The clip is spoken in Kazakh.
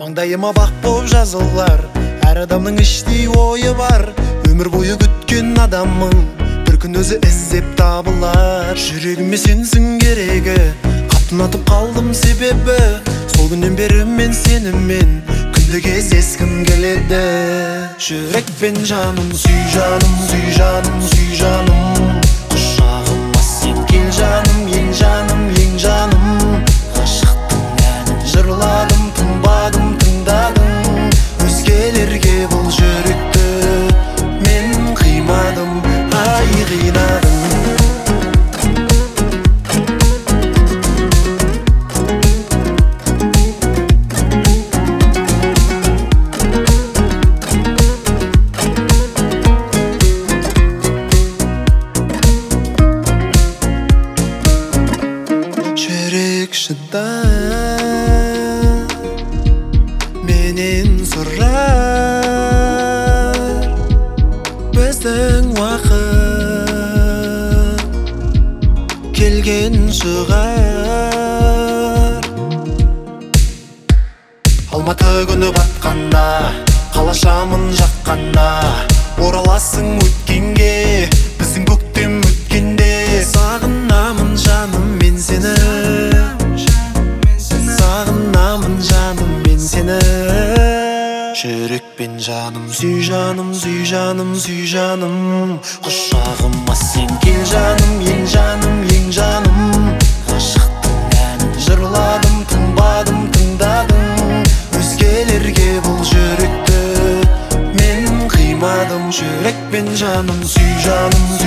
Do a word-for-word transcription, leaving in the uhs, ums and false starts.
Маңдайыма бақ боп жазылар, әр адамның іштей ойы бар. Өмір бойы күткен адамың бір күн өзі іздеп табылар. Жүрегіме сенсің керегі, қатынатып қалдым себебі. Сол күннен бері мен сенімен күнде кездескім келеді. Жүрекпен жаным, сүй жаным, сүй жаным, сүй жаным. Құшағыма сен кел жаным, ең жаным, ең жаным. Ғашықтың әнін жырладым, тыңбадым, тыңдадым. Өзгелерге бұл жүректі мен қимадым, ай қинадым. Жүрек шыдар, менен сұрар. Біздің уақыт келген шығар. Алматы күні батқанда, қалашамын жаққанда, ораласың өткенге, біздің көктем өткенде. Сағынамын жаным мен сені, сағынамын жаным мен сені. Жүрекпен жаным, сүй жаным, сүй жаным, сүй жаным. Құшағыма сен кел жаным, ең жаным, ең жаным. Ғашықтың әнін жырладым, тыңбадым, тыңдадым. Өзгелерге бұл жүректі мен қимадым. Жүрекпен жаным, сүй жаным.